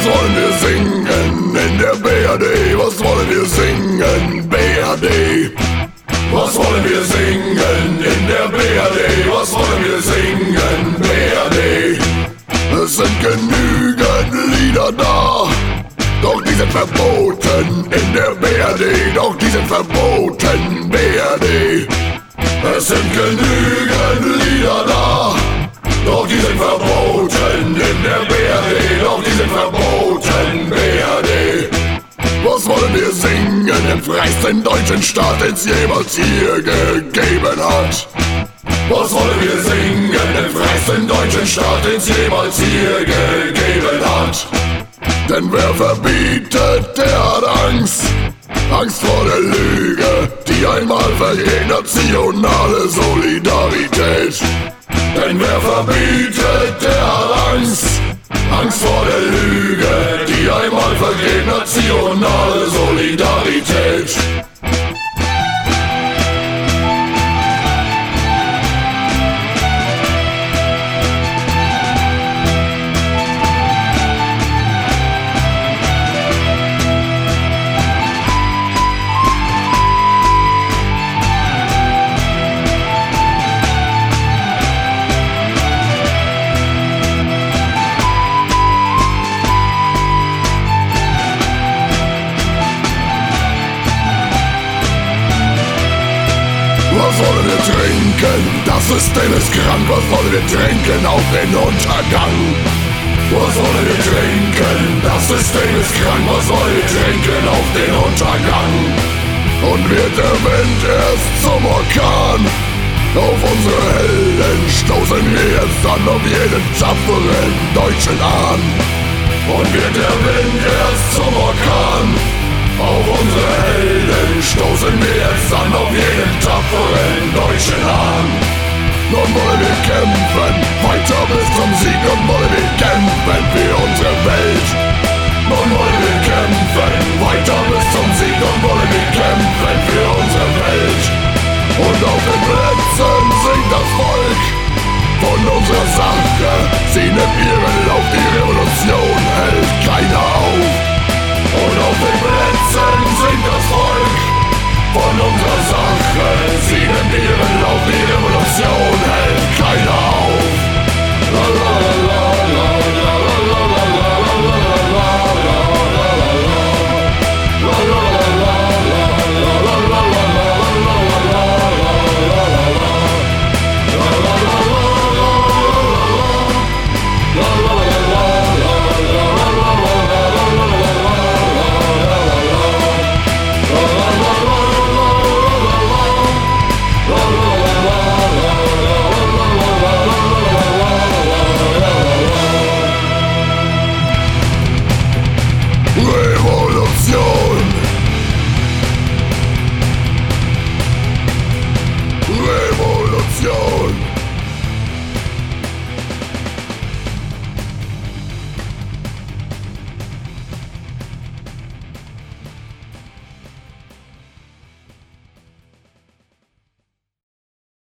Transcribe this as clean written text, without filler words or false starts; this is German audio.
wollen wir singen in der BRD? Was wollen wir singen, BRD? Was wollen wir singen in der BRD? Was wollen wir singen, BRD? Es sind genügend Lieder da, doch die sind verboten in der BRD, doch die sind verboten, BRD. Es sind genügend Lieder da, doch die sind verboten in der BRD, doch die sind verboten, BRD. Was wollen wir singen im freisten deutschen Staat, den es jemals hier gegeben hat? Was wollen wir singen im freisten deutschen Staat, den es jemals hier gegeben hat? Denn wer verbietet, der hat Angst. Angst vor der Lüge, die einmal vergeht, nationale Solidarität. Denn wer verbietet, der hat Angst. Angst vor der Lüge, die einmal vergeht, nationale Solidarität. Was wollen wir trinken? Das System ist krank. Was wollen wir trinken auf den Untergang? Was wollen wir trinken? Das System ist krank. Was wollen wir trinken auf den Untergang? Und wird der Wind erst zum Orkan? Auf unsere Helden stoßen wir jetzt an, auf jeden tapferen deutschen Ahn. Und wird der Wind erst zum Orkan? Auf unsere Helden stoßen wir jetzt an, auf jeden tapferen deutschen Hahn. Nun wollen wir kämpfen, weiter bis zum Sieg. Nun wollen wir kämpfen für unsere Welt. Nun wollen wir kämpfen, weiter bis zum Sieg. Nun wollen wir kämpfen für unsere Welt. Und auf den Plätzen singt das Volk von unserer Sache. Sie nimmt ihren Lauf, die Revolution hält keiner auf. Und auf den Plätzen singt das Volk von unserer Sache.